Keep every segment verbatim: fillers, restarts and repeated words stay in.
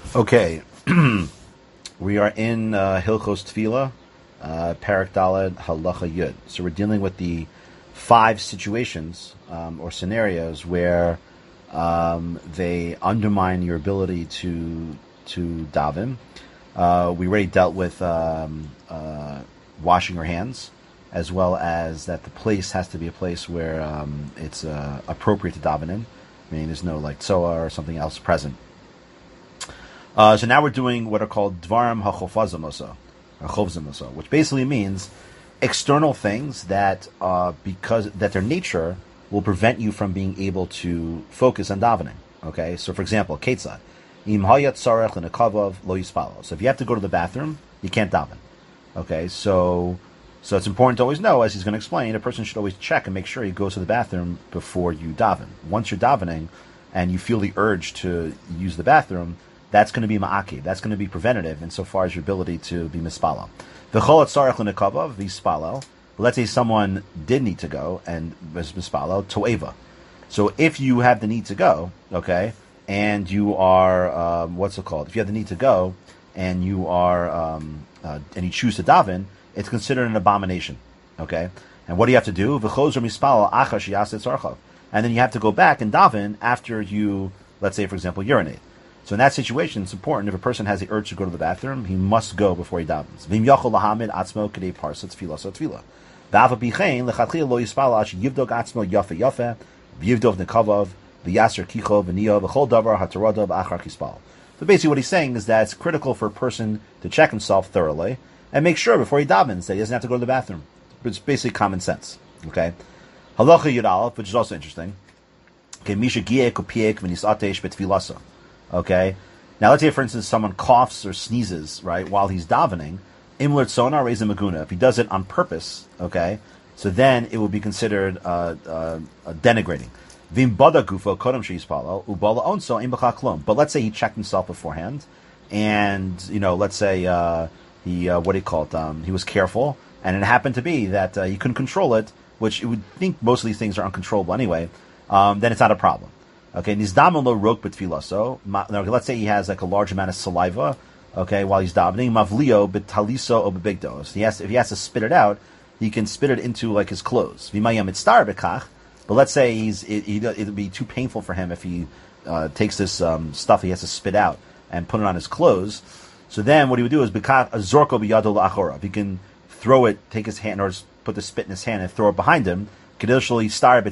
Okay, we are in uh, Hilchos Tefillah, uh, Parak Daled Halacha Yud. So we're dealing with the five situations um, or scenarios where um, they undermine your ability to to daven. Uh, we already dealt with um, uh, washing your hands, as well as that the place has to be a place where um, it's uh, appropriate to daven in, meaning there's no like tzoa or something else present. Uh, so now we're doing what are called dvarim hachofazimosa, or chovzimosa, which basically means external things that, uh, because that their nature will prevent you from being able to focus on davening. Okay, so for example, ketzad im hayat sarech l'nekavav lo yispalo. So if you have to go to the bathroom, you can't daven. Okay, so so it's important to always know, as he's going to explain, a person should always check and make sure he goes to the bathroom before you daven. Once you're davening and you feel the urge to use the bathroom, that's going to be ma'aki. That's going to be preventative insofar as your ability to be mispalo. V'chol atzarech l'nekavav v'yispalo. Let's say someone did need to go and was mispalo toeva. So if you have the need to go, okay, and you are um, what's it called? If you have the need to go and you are um, uh, and you choose to daven, it's considered an abomination. Okay, and what do you have to do? V'chozer mispalo achar sheyaset tzarchav. And then you have to go back and daven after you, let's say, for example, urinate. So in that situation, it's important, if a person has the urge to go to the bathroom, he must go before he davens. V'im yachol lahamid atzmo k'dei parsa tefila so tefila. V'ava b'chein lechatchila lo yispala ash yivdog atzmo yafe yafe v'yivdog nekavav v'yaser kicho v'niyo v'chol davar hatarodov achar kispal. So basically what he's saying is that it's critical for a person to check himself thoroughly and make sure before he davens that he doesn't have to go to the bathroom. It's basically common sense. Okay? Halacha Yud Aleph, which is also interesting. Okay, misha giek upiek v'nisatesh betfilasa. Okay. Now let's say, for instance, someone coughs or sneezes, right, while he's davening. Imler tzona reis maguna. If he does it on purpose, okay, so then it will be considered uh, uh, uh, denigrating. Vim bada gufo kodam sheyispalo ubala onso im b'chaklum. But let's say he checked himself beforehand, and you know, let's say uh, he uh, what do you call it? Um, he was careful, and it happened to be that uh, he couldn't control it, which you would think most of these things are uncontrollable anyway. Um, then it's not a problem. Okay, nizdam lo rok betfilaso. Let's say he has like a large amount of saliva. Okay, while he's davening, mavlio betaliso o bebigdo. So he has, if he has to spit it out, he can spit it into like his clothes. V'mayam mitztar bekach. But let's say he's it, it'll be too painful for him if he uh, takes this um, stuff he has to spit out and put it on his clothes. So then what he would do is bekach azorko biyado la'achora. He can throw it, take his hand, or put the spit in his hand and throw it behind him. So he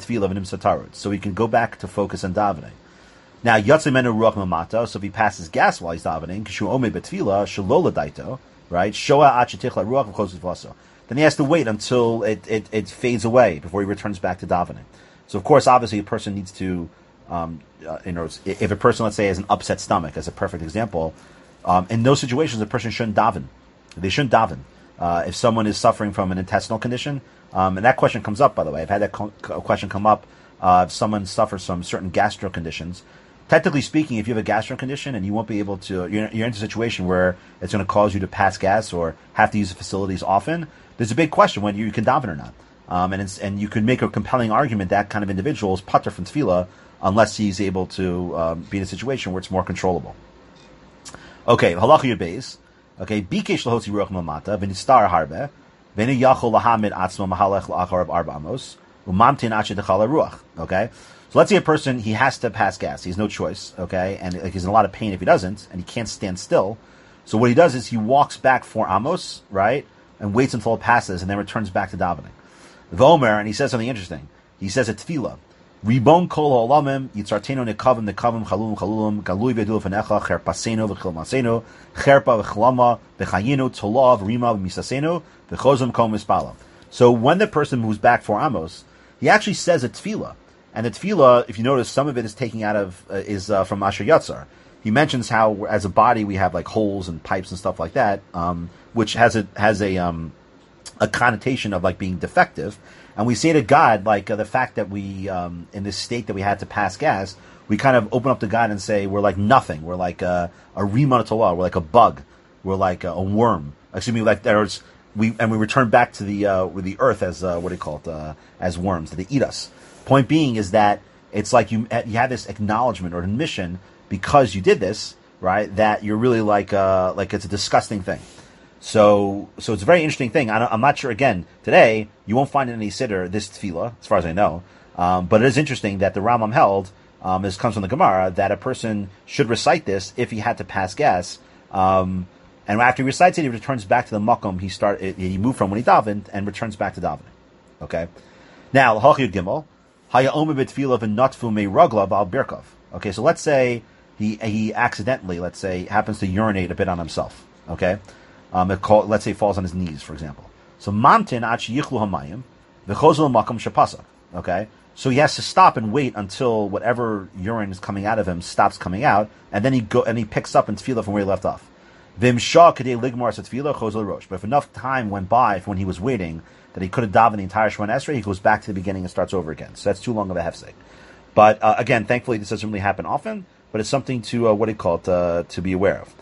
can go back to focus on davening. Now, yatzimenu ruach mamata. So if he passes gas while he's davening, kishu ome betfila shalola daito, right? Shoa achetichla ruach v'chos. Then he has to wait until it, it, it fades away before he returns back to davening. So of course, obviously, a person needs to, um, uh, you know, if a person, let's say, has an upset stomach, as a perfect example, um, in those situations, a person shouldn't daven. They shouldn't daven. Uh, if someone is suffering from an intestinal condition. Um, and that question comes up, by the way. I've had that co- question come up. Uh, if someone suffers from certain gastro conditions, technically speaking, if you have a gastro condition and you won't be able to, you're, you're in a situation where it's going to cause you to pass gas or have to use the facilities often, there's a big question whether you can daven or not. Um, and it's, and you could make a compelling argument that kind of individual is pater from tefillah unless he's able to um, be in a situation where it's more controllable. Okay, halacha yud beis. Okay, bikesh lahotzi ruach mamata v'nistar harbe. Okay, so let's say a person, he has to pass gas. He has no choice, okay, and like, he's in a lot of pain if he doesn't, and he can't stand still. So what he does is he walks back four amos, right, and waits until it passes, and then returns back to davening. V'omer, and he says something interesting. He says a tefillah. Ribon kol ha'olamim, yitzartenu nekavim nekavim chalum chalulum, galui v'edul v'necha, cherpasenu v'chilmasenu, cherpa v'chilama, v'chayinu, tolav, rima v'misasenu, v'chozim kol mispala. So when the person moves back for Amos, he actually says a tefillah. And the tefillah, if you notice, some of it is taking out of, uh, is uh, from Asher Yatzar. He mentions how, as a body, we have like holes and pipes and stuff like that, um, which has a, has a, um, a connotation of like being defective. And we say to God, like, uh, the fact that we, um, in this state that we had to pass gas, we kind of open up to God and say, we're like nothing. We're like a, a Rima Tolah. We're like a bug. We're like a, a worm. Excuse me, like there's, we, and we return back to the, uh, with the earth as, uh, what do you call it, uh, as worms, that they eat us. Point being is that it's like you, you have this acknowledgement or admission because you did this, right? That you're really like uh, like it's a disgusting thing. So so it's a very interesting thing. I I'm not sure. Again, today you won't find in any siddur this tefillah, as far as I know. Um, but it is interesting that the Rambam held, um, this comes from the Gemara, that a person should recite this if he had to pass gas. Um, and after he recites it, he returns back to the makom he start he moved from when he davened and returns back to davening. Okay. Now, L'Hachiyud Gimel, Haya Omer b'tefillah v'natfu me raglav al birkov. Okay, so let's say he he accidentally, let's say, happens to urinate a bit on himself. Okay, um, it call, let's say he falls on his knees, for example. So mamtin ach yichlu hamayim v'chozul makom shepasak. Okay, so he has to stop and wait until whatever urine is coming out of him stops coming out, and then he go and he picks up in tefillah from where he left off. V'imshah kadei ligmar tefillah chozul rosh. But if enough time went by from when he was waiting that he could have davened the entire Shemona Esrei, he goes back to the beginning and starts over again. So that's too long of a hefsek. But uh, again, thankfully, this doesn't really happen often. But it's something to uh, what do you call it uh, to be aware of.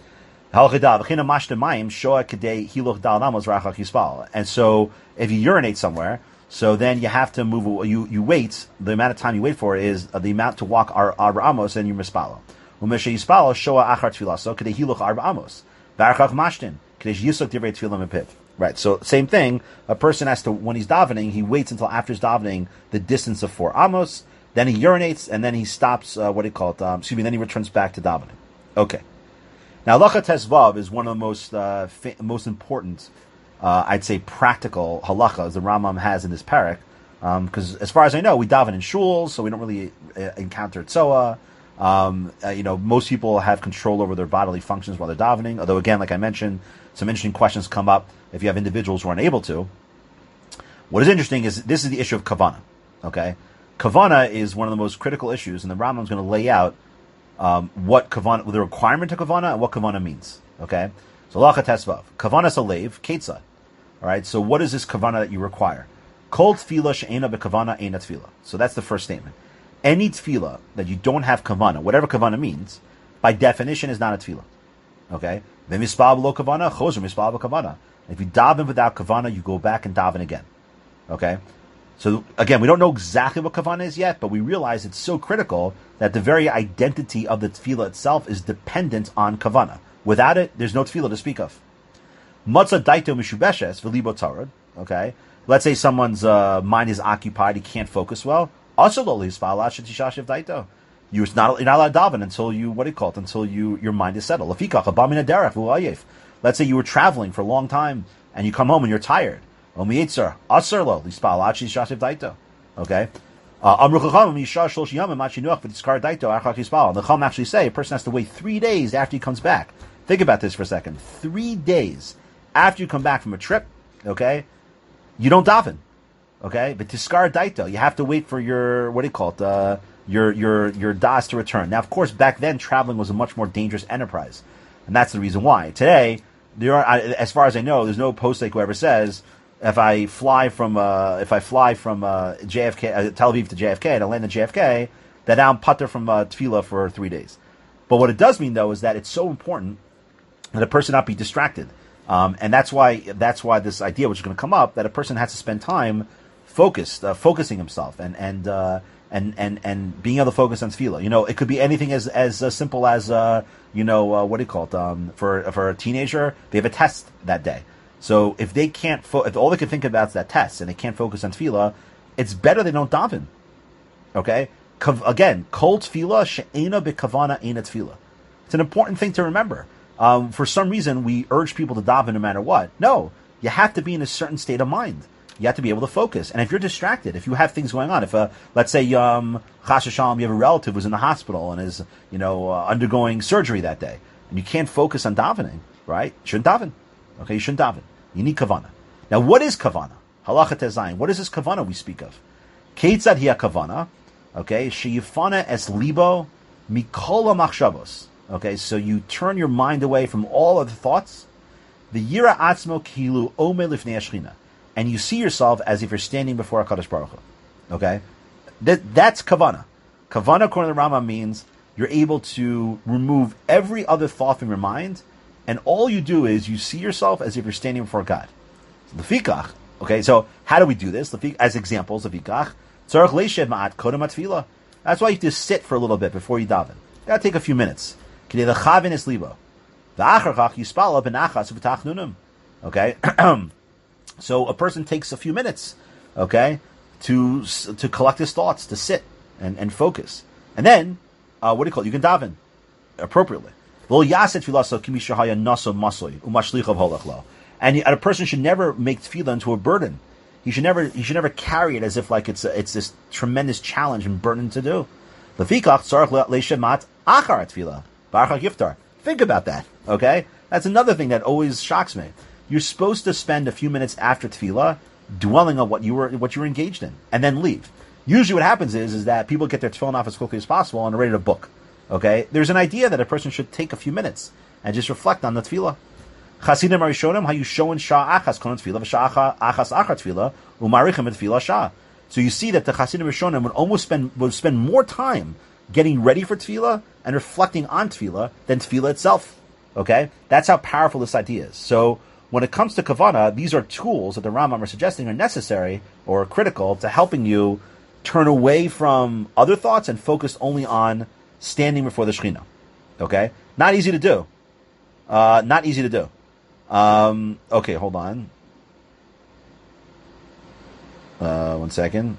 And so, if you urinate somewhere, so then you have to move. You you wait. The amount of time you wait for is uh, the amount to walk arba amos, and you mispalo. Umeshe yispalo shoa achar tefillah. So kadei hiluch arba amos. V'archach mashtin kadei yisuk divrei tefillah mepiv. Right. So same thing. A person has to, when he's davening, he waits until after his davening the distance of four amos. Then he urinates, and then he stops, uh, what do you call it? Um, excuse me, then he returns back to davening. Okay. Now, Halacha Tesvav is one of the most uh, fa- most important, uh, I'd say, practical halachas the Rambam has in this parak. Because um, as far as I know, we daven in shuls, so we don't really uh, encounter tzoa. Um, uh, you know, most people have control over their bodily functions while they're davening. Although, again, like I mentioned, some interesting questions come up if you have individuals who are unable to. What is interesting is this is the issue of kavana. Okay? Kavana is one of the most critical issues, and the Rambam is going to lay out um, what kavana, the requirement of kavana, and what kavana means. Okay, so Halacha Tesvav, kavana salev ketzad. All right, so what is this kavana that you require? Kol tefillah she'ena bekavana eina tefillah. So that's the first statement. Any tefillah that you don't have kavana, whatever kavana means, by definition is not a tefillah. Okay, v'mispal lo kavana chozer mispal kavana. If you daven without kavana, you go back and daven again. Okay. So again, we don't know exactly what kavana is yet, but we realize it's so critical that the very identity of the tefillah itself is dependent on kavana. Without it, there's no tefillah to speak of. Matzah daito mishubeshes v'libo tarad. Okay, let's say someone's uh, mind is occupied, he can't focus well. Also, lo lispal shetishashiv daito. You're not you're not allowed to daven until you what do you call it? Until you your mind is settled. Lafikach abamin aderech v'uayef. Let's say you were traveling for a long time and you come home and you're tired. Okay. Uh, Amru Chacham, Misha Shlosh Yamim Machinuach v'Tiskar Daito Achar Yispal. The Chacham actually say a person has to wait three days after he comes back. Think about this for a second. Three days after you come back from a trip, okay, you don't daven, okay. But Tiskar Daito, you have to wait for your what do you call it, uh, your your your das to return. Now, of course, back then traveling was a much more dangerous enterprise, and that's the reason why. Today, there are, as far as I know, there's no posting who ever says, if I fly from uh, if I fly from uh, J F K, uh, Tel Aviv to J F K, and I land in J F K, that I'm putter from uh, tefillah for three days. But what it does mean, though, is that it's so important that a person not be distracted, um, and that's why that's why this idea, which is going to come up, that a person has to spend time focused, uh, focusing himself, and and uh, and and and being able to focus on tefillah. You know, it could be anything as as uh, simple as uh, you know uh, what do you call it? Um, for for a teenager, they have a test that day. So if they can't, fo- if all they can think about is that test and they can't focus on tefillah, it's better they don't daven. Okay, Kav- again, kol tefillah she'ena bekavana eina tefillah. It's an important thing to remember. Um, for some reason, we urge people to daven no matter what. No, you have to be in a certain state of mind. You have to be able to focus. And if you're distracted, if you have things going on, if uh, let's say um, chas v'shalom, you have a relative who's in the hospital and is you know uh, undergoing surgery that day, and you can't focus on davening, right? You shouldn't daven. Okay, you shouldn't daven. You need kavana. Now, what is kavana? Halacha tezayin. What is this kavana we speak of? Keitzad hiya kavana. Okay, sheyifana es libo mikola machshavos. Okay, so you turn your mind away from all other thoughts. The yira atzmo kilu ome lifnei Shechina, and you see yourself as if you're standing before HaKadosh Baruch Hu. Okay, that that's kavana. Kavana, according to the Rambam, means you're able to remove every other thought from your mind. And all you do is you see yourself as if you're standing before God. Lefikach. Okay, so how do we do this? As examples of Vikach. Tzarech leishev ma'at kodem atfilah. That's why you have to sit for a little bit before you daven. You gotta take a few minutes. K'dei lechavin es libo. V'achar chach yispala b'nachas v'tachnunim. Okay? So a person takes a few minutes, okay, to to collect his thoughts, to sit and, and focus. And then, uh, what do you call it? You can daven appropriately. And a person should never make tefillah into a burden. He should never he should never carry it as if like it's a, it's this tremendous challenge and burden to do. Think about that, okay? That's another thing that always shocks me. You're supposed to spend a few minutes after tefillah dwelling on what you were what you were engaged in, and then leave. Usually, what happens is is that people get their tefillin off as quickly as possible and are ready to book. Okay, there's an idea that a person should take a few minutes and just reflect on the tefillah. Chasidim Arishonim, how you show in shah achas konon tefillah v'shah achas achar tefillah u'marichem tefillah shah. So you see that the Chasidim Arishonim would almost spend would spend more time getting ready for tefillah and reflecting on tefillah than tefillah itself. Okay, that's how powerful this idea is. So when it comes to kavanah, these are tools that the Rambam are suggesting are necessary or critical to helping you turn away from other thoughts and focus only on standing before the Shekhinah. Okay? Not easy to do. Uh, not easy to do. Um, okay, hold on. Uh, one second.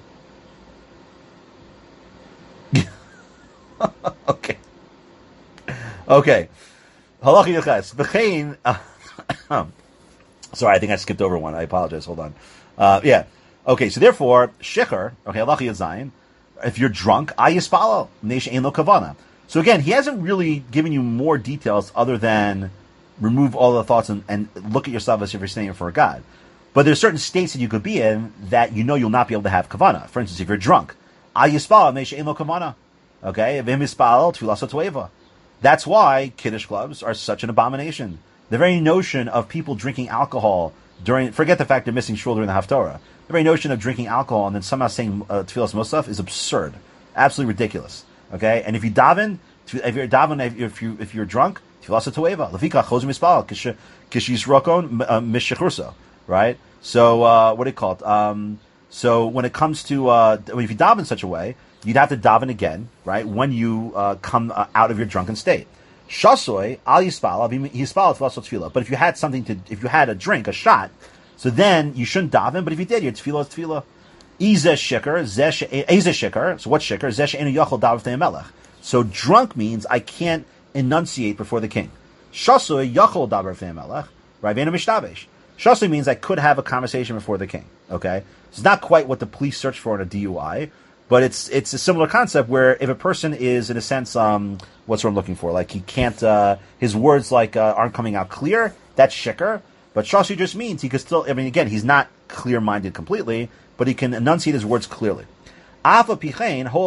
okay. Okay. Halacha Yochas. V'chein... Sorry, I think I skipped over one. I apologize. Hold on. Uh, yeah. Okay, so therefore, shecher, okay, halacha Yazayin, if you're drunk, ayispalo, neish ein lo kavana. So again, he hasn't really given you more details other than remove all the thoughts and, and look at yourself as if you're standing before God. But there's certain states that you could be in that you know you'll not be able to have kavana. For instance, if you're drunk, ayispalo, neish ein lo kavana. Okay, v'im yispalo, tfilas toeva. That's why Kiddush clubs are such an abomination. The very notion of people drinking alcohol during, forget the fact they're missing shul during the Haftorah, the very notion of drinking alcohol and then somehow saying uh, Tfilas Musaf is absurd. Absolutely ridiculous. Okay? And if you daven, if you're daven, if, you, if you're drunk, Tfilas Toeva, Lefika, Chozim Mispal, Kishis Rokon, Mishachurso. Right? So, uh, what do you call it? Um, so when it comes to, uh, if you daven in such a way, you'd have to daven again, right? When you uh, come uh, out of your drunken state. Shasoy al yispal yispal tefillah tefillah. But if you had something to, if you had a drink, a shot, so then you shouldn't daven. But if you did, your tefillah is tefillah. Izeh shikar, izeh shikar. So what shikar? Zeh she'enu yachol daven v'tei melech. So drunk means I can't enunciate before the king. Shasoy yachol daven v'tei melech. Right? V'enu mishtabesh. Shasoy means I could have a conversation before the king. Okay, it's not quite what the police search for in a D U I. But it's it's a similar concept where if a person is, in a sense, um, what's what I'm looking for? Like he can't, uh, his words like uh, aren't coming out clear. That's shikar. But shashi just means he could still. I mean, again, he's not clear-minded completely, but he can enunciate his words clearly. But you see, the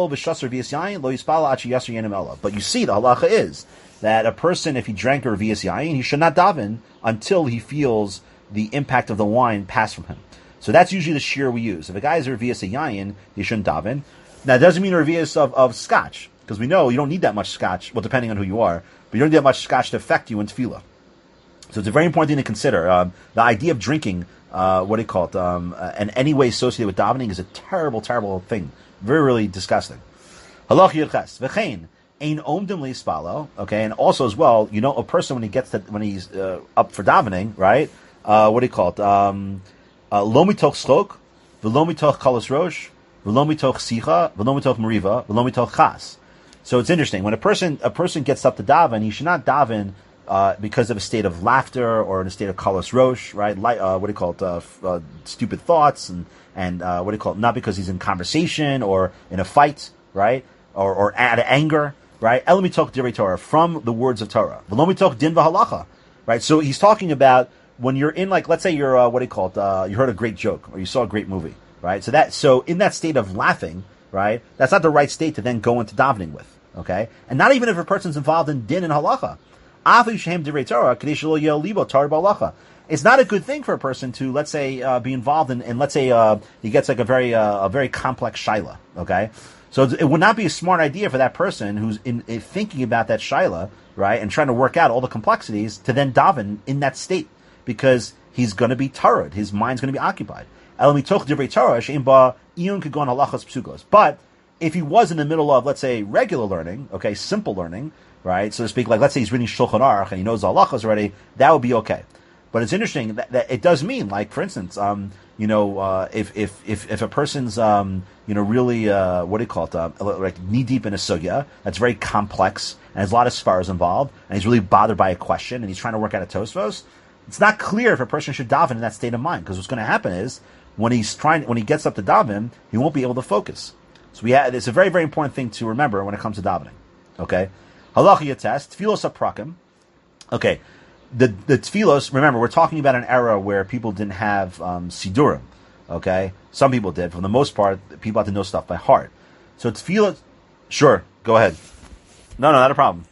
halacha is that a person, if he drank a revius yayin, he should not daven until he feels the impact of the wine pass from him. So that's usually the shear we use. If a guy is a revius yayin, he shouldn't daven. Now, it doesn't mean a revius of, of scotch, because we know you don't need that much scotch, well, depending on who you are, but you don't need that much scotch to affect you in tefillah. So it's a very important thing to consider. Um, the idea of drinking, uh, what do you call it, um, uh, in any way associated with davening is a terrible, terrible thing. Very, really disgusting. Halach yirches. V'chein. Ein omdim li'spalo. Okay, and also as well, you know, a person when he gets to, when he's uh, up for davening, right? Uh, what do you call it? Um, Lo mitoch schok, v'lo mitoch kalas rosh, v'lo mitoch sicha, v'lo mitoch meriva, v'lo mitoch chas. So it's interesting. When a person a person gets up to daven, he should not daven uh, because of a state of laughter or in a state of kalas rosh, right? Like, uh, what do you call it? Uh, f- uh, stupid thoughts and and uh, what do you call it? Not because he's in conversation or in a fight, right? Or or out of anger, right? El mitoch divrei Torah, from the words of Torah. V'lo mitoch din v'halacha, right? So he's talking about when you're in, like, let's say you're, uh, what do you call it, uh, you heard a great joke, or you saw a great movie, right? So that, so in that state of laughing, right, that's not the right state to then go into davening with, okay? And not even if a person's involved in din and halacha. It's not a good thing for a person to, let's say, uh, be involved in, and let's say, uh, he gets like a very, uh, a very complex shaila, okay? So it would not be a smart idea for that person who's in, in thinking about that shaila, right, and trying to work out all the complexities to then daven in that state. Because he's going to be tarad, his mind's going to be occupied. But if he was in the middle of, let's say, regular learning, okay, simple learning, right, so to speak, like let's say he's reading Shulchan Aruch and he knows the halachas already, that would be okay. But it's interesting that, that it does mean, like, for instance, um, you know, uh, if, if, if, if a person's, um, you know, really, uh, what do you call it, uh, like knee deep in a sugya, that's very complex, and there's a lot of svaras involved, and he's really bothered by a question, and he's trying to work out a Tosfos, it's not clear if a person should daven in that state of mind, because what's going to happen is, when he's trying, when he gets up to daven, he won't be able to focus. So we have, it's a very, very important thing to remember when it comes to davening. Okay? Halacha test, tfilos aprakim. Okay. The, the tfilos, remember, we're talking about an era where people didn't have, um, sidurim. Okay? Some people did. For the most part, people had to know stuff by heart. So tfilos, sure, go ahead. No, no, not a problem.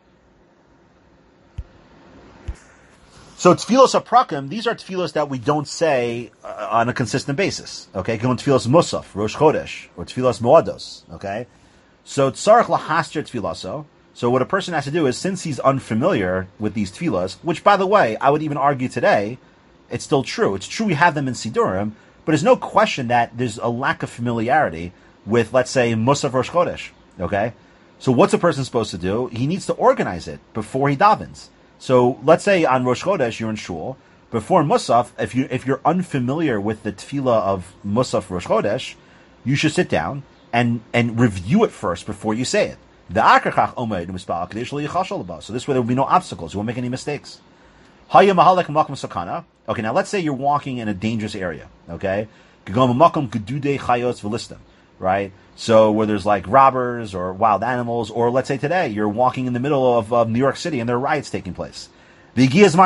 So tfilos aprakim, these are tfilos that we don't say uh, on a consistent basis. Okay? Going tfilos musaf, rosh chodesh, or tfilos moados. Okay? So tzarech lahastir tfilaso. So what a person has to do is, since he's unfamiliar with these tefillas, which, by the way, I would even argue today, it's still true. It's true we have them in Sidurim, but there's no question that there's a lack of familiarity with, let's say, Musaf Rosh Chodesh. Okay? So what's a person supposed to do? He needs to organize it before he davens. So let's say on Rosh Chodesh you're in shul. Before Musaf, if, you, if you're unfamiliar with the tefillah of Musaf Rosh Chodesh, you should sit down and, and review it first before you say it. So this way there will be no obstacles. You won't make any mistakes. Okay, now let's say you're walking in a dangerous area. Okay? Right? So where there's like robbers or wild animals, or let's say today you're walking in the middle of uh, New York City and there are riots taking place. And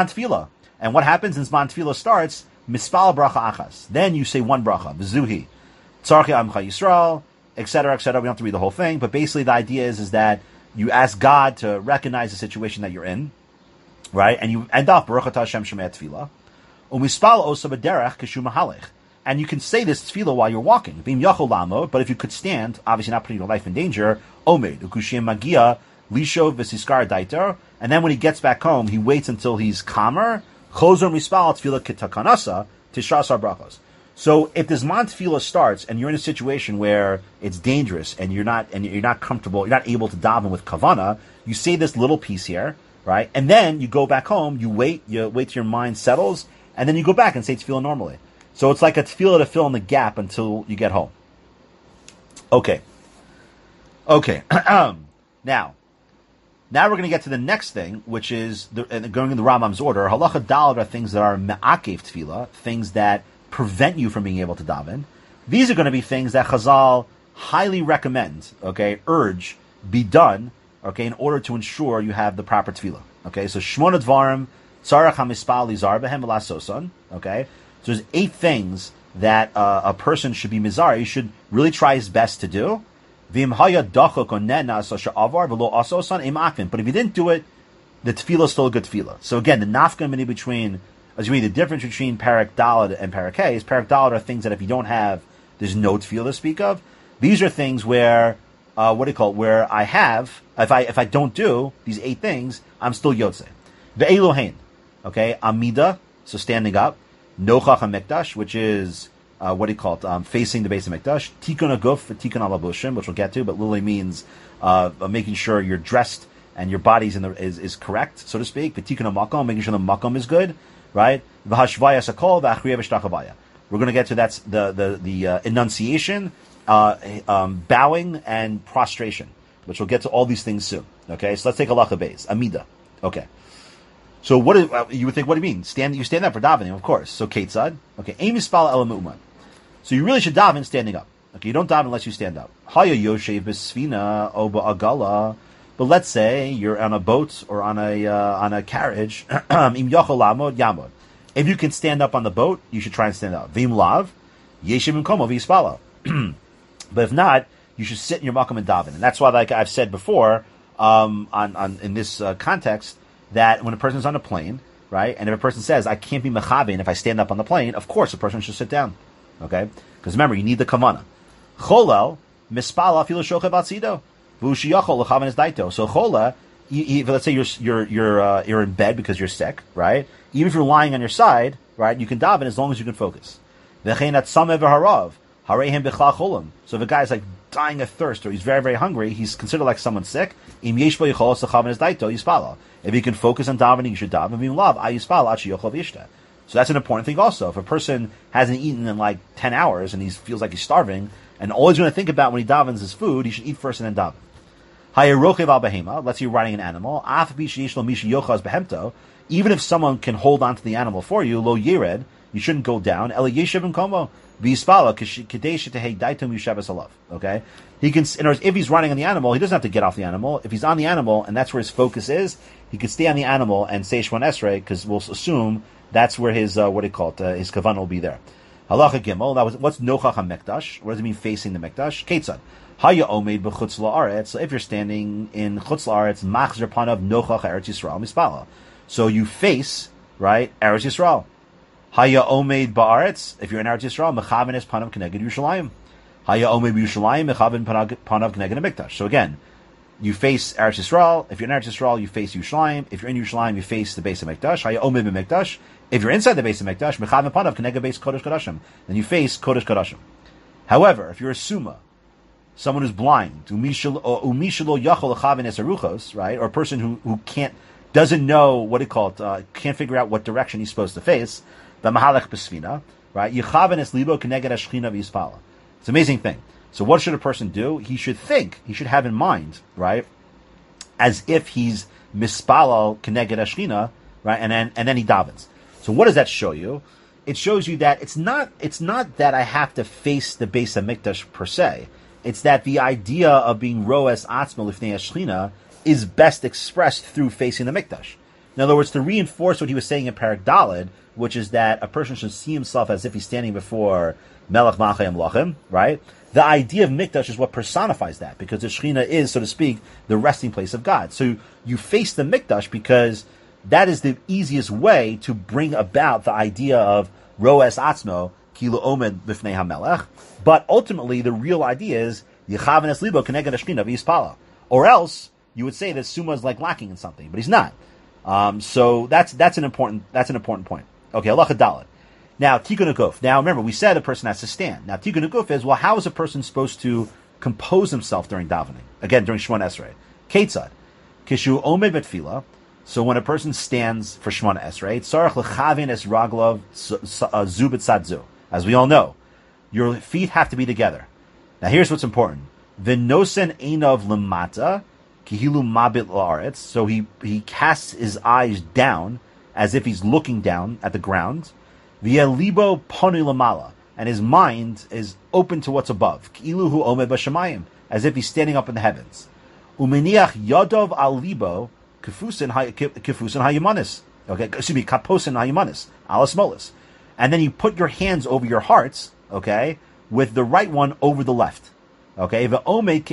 what happens when Zman Tefillah starts? Mispal bracha achas. Then you say one bracha. V'zuhi. Tzarchi amcha Yisrael. Etc., et cetera. We don't have to read the whole thing, but basically the idea is, is that you ask God to recognize the situation that you're in, right? And you end up, Baruch atah Hashem shomei tefillah, umispal osa b'derech kishu mahalech. And you can say this tefillah while you're walking. V'im yachol lamod, but if you could stand, obviously not putting your life in danger, omed, ukushim magia, lisho v'siskar daiter, and then when he gets back home, he waits until he's calmer, chozor mispal tefillah kitakanasa, tishasar brachos. So if this Zman Tefillah starts and you're in a situation where it's dangerous and you're not and you're not comfortable, you're not able to daven with kavana, you say this little piece here, right? And then you go back home, you wait, you wait till your mind settles, and then you go back and say Tefillah normally. So it's like a Tefillah to fill in the gap until you get home. Okay. Okay. now, now we're going to get to the next thing, which is the, going in the Rambam's order. Halacha Daled are things that are me'akev Tefillah, things that prevent you from being able to daven. These are going to be things that Chazal highly recommend, okay, urge, be done, okay, in order to ensure you have the proper tefillah. Okay, so Shmona Dvarim, Tzarech HaMispal Lizar Behem V'Lasoson, okay, so there's eight things that uh, a person should be mizar, he should really try his best to do. V'im haya dachok onena so she'avar v'lo asoson im akvin. But if you didn't do it, the tefillah is still a good tefillah. So again, the nafka mini between As you mean, the difference between Parak Daled and Parak Hay is Parak Daled are things that if you don't have, there's no tefillah to speak of. These are things where, uh, what do you call it, where I have, if I if I don't do these eight things, I'm still Yotze. The Elohein, okay, Amida, so standing up, Nochach HaMikdash, which is, uh, what do you call it, um, facing the base of Mikdash, Tikkun HaGuf, Tikkun HaLabushim, which we'll get to, but literally means uh, making sure you're dressed and your body's in the, is, is correct, so to speak, but Tikkun HaMakom, making sure the Makom is good. Right? We're going to get to that's the the the uh, enunciation, uh, um, bowing, and prostration, which we'll get to all these things soon. Okay, so let's take halacha beis amida. Okay, so what is, uh, you would think? What do you mean? Stand? You stand up for davening, of course. So ketzad. Okay, aim ispal elamuman. So you really should daven standing up. Okay, you don't daven unless you stand up. Haya yoshev besfina oba agala. But let's say you're on a boat or on a uh, on a carriage. Im yachol lamod yamod. If you can stand up on the boat, you should try and stand up. Vim lav yeshim imkomo v'yispala. But if not, you should sit in your makom and daven. And that's why, like I've said before, um, on, on in this uh, context, that when a person's on a plane, right, and if a person says, "I can't be mechabein if I stand up on the plane," of course, a person should sit down. Okay, because remember, you need the kavana. Cholel mispala afilu shochev atzido. So chola, let's say you're you're you're uh, you're in bed because you're sick, right? Even if you're lying on your side, right, you can daven as long as you can focus. Harehem b'chal cholim. So if a guy's like dying of thirst or he's very, very hungry, he's considered like someone sick. Im yesh bo yichol sachav daito yispala. If he can focus on davening, he should daven. V'im lav ayispala achi yochol v'yishta. So that's an important thing also. If a person hasn't eaten in like ten hours and he feels like he's starving, and all he's going to think about when he davens is food, he should eat first and then daven. Hayerochev al behema. Let's say you're riding an animal. Af b'sheish lo mishi yochaz behemto. Even if someone can hold on to the animal for you, lo yired, you shouldn't go down. Ela yeshiv and komo. Okay, he can. In other words, if he's running on the animal, he doesn't have to get off the animal. If he's on the animal and that's where his focus is, he can stay on the animal and say Shemon Esrei because we'll assume that's where his uh, what do you call it? Uh, his kavanah will be there. Halacha Gimel. That was what's nochach hamikdash. What does it mean facing the mikdash? Ketzad. Haya omeid b'chutz la'aretz. So if you're standing in chutz la'aretz, machzer panav nochach eretz Yisrael mispala. So you face right Eretz Yisrael. Haya omeid ba'aretz. If you're in Eretz Yisrael, mechaven es panav keneged Yerushalayim. Haya omeid b'Yerushalayim, mechaven panav keneged Hamikdash. So again, you face Eretz Yisrael. If you're in Eretz Yisrael, you face Yerushalayim. If you're in Yerushalayim, you face the base of Mikdash. Haya omeid b'Mikdash. If you're inside the base of Mikdash, mechaven panav keneged base Kodesh Kodashim. Then you face Kodesh Kodashim. However, if you're a summa, someone who's blind, umishalo yachol lechaven es aruchos, right, or a person who who can't doesn't know what it called, uh, can't figure out what direction he's supposed to face. The mahalach besfina, right? Yichaven es libo keneged hashchina v'yispala. It's an amazing thing. So what should a person do? He should think, he should have in mind, right, as if he's mispalal keneged hashchina, right, and then and then he davens. So what does that show you? It shows you that it's not it's not that I have to face the base of Mikdash per se. It's that the idea of being roes atzma lifnei hashchina is best expressed through facing the Mikdash. In other words, to reinforce what he was saying in Parak Daled, which is that a person should see himself as if he's standing before Melech Malchei Amlachim, right? The idea of Mikdash is what personifies that, because the Shekhinah is, so to speak, the resting place of God. So you face the Mikdash because that is the easiest way to bring about the idea of Roes Atzmo, Kilo Omed Bifnei HaMelech. But ultimately, the real idea is Yechaven Es Libo Keneged Hashchina V'Yispala. Or else, you would say that Summa is like lacking in something, but he's not. Um, so that's that's an important that's an important point. Okay, halacha daled. Now tikkun haguf. Now remember, we said a person has to stand. Now tikkun haguf is, well, how is a person supposed to compose himself during davening? Again, during Shemon Esrei. Ketzad kishu omed betfila. So when a person stands for Shemon Esrei, tzarich lechavin es raglav zu b'tzad. As we all know, your feet have to be together. Now here's what's important: v'nosen einov lemata. Kihilu mabit la'aretz, so he, he casts his eyes down as if he's looking down at the ground. Via libo ponu lamala, and his mind is open to what's above. Ki'ilu hu omed b'shamayim, as if he's standing up in the heavens. Umeniach yodov al libo kifusin hayamanis. Okay, excuse me, kaposin hayamanis alas molis. And then you put your hands over your hearts, okay, with the right one over the left. Okay, and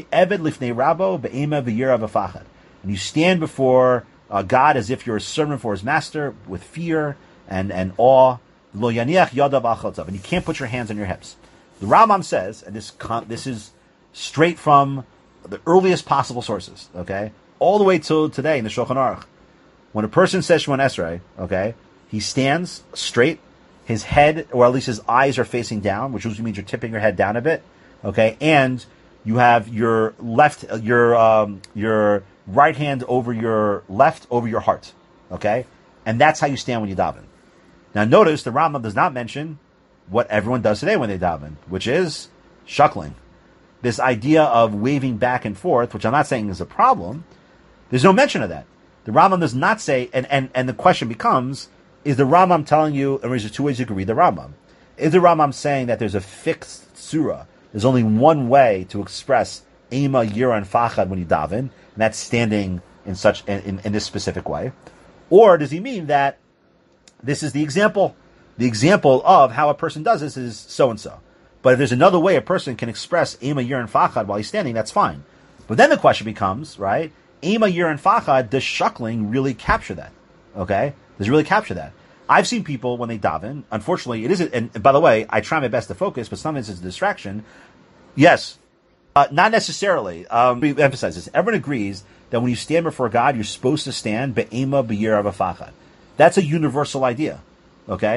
you stand before uh, God as if you're a servant for His master with fear and, and awe. And you can't put your hands on your hips. The Rambam says, and this this is straight from the earliest possible sources, okay, all the way till today in the Shulchan Aruch. When a person says Shemon Esrei, okay, he stands straight, his head, or at least his eyes are facing down, which usually means you're tipping your head down a bit. Okay, and you have your left, your um, your right hand over your left, over your heart. Okay, and that's how you stand when you daven. Now, notice the Rambam does not mention what everyone does today when they daven, which is shuckling. This idea of waving back and forth, which I'm not saying is a problem. There's no mention of that. The Rambam does not say, and and and the question becomes: is the Rambam telling you? And there's two ways you can read the Rambam. Is the Rambam saying that there's a fixed surah? There's only one way to express Ema, Yira, and Fachad when you daven, and that's standing in such in, in this specific way. Or does he mean that this is the example? The example of how a person does this is so and so. But if there's another way a person can express Ema, Yira, and Fachad while he's standing, that's fine. But then the question becomes, right? Ema, Yira, and Fachad, does shuckling really capture that? Okay, does it really capture that? I've seen people when they daven. Unfortunately, it isn't. And by the way, I try my best to focus, but sometimes it's a distraction. Yes, uh, not necessarily. Um, we emphasize this. Everyone agrees that when you stand before God, you're supposed to stand be'ema b'yira v'fachad. That's a universal idea. Okay,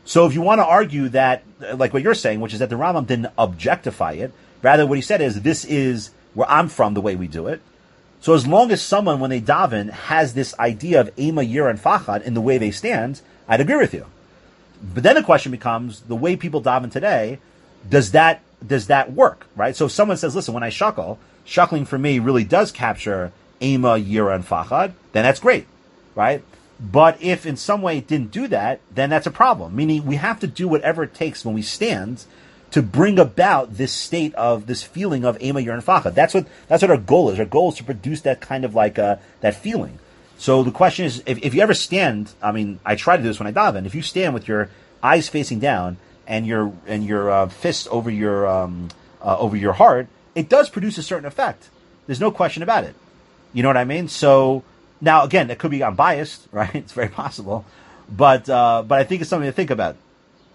So if you want to argue that, like what you're saying, which is that the Rambam didn't objectify it, rather what he said is, this is where I'm from, the way we do it. So as long as someone, when they daven, has this idea of ema, yira, and fachad in the way they stand, I'd agree with you. But then the question becomes, the way people daven today, does that does that work, right? So if someone says, listen, when I shuckle, shuckling for me really does capture ema, yira, and fachad, then that's great, right? But if in some way it didn't do that, then that's a problem. Meaning we have to do whatever it takes when we stand to bring about this state of, this feeling of ema, yira, and fachad. That's what that's what our goal is. Our goal is to produce that kind of like, uh, that feeling. So the question is, if, if you ever stand, I mean, I try to do this when I daven, if you stand with your eyes facing down, and your and your uh, fist over your um, uh, over your heart, it does produce a certain effect. There's no question about it. You know what I mean? So now, again, it could be I'm biased, right? It's very possible, but uh, but I think it's something to think about.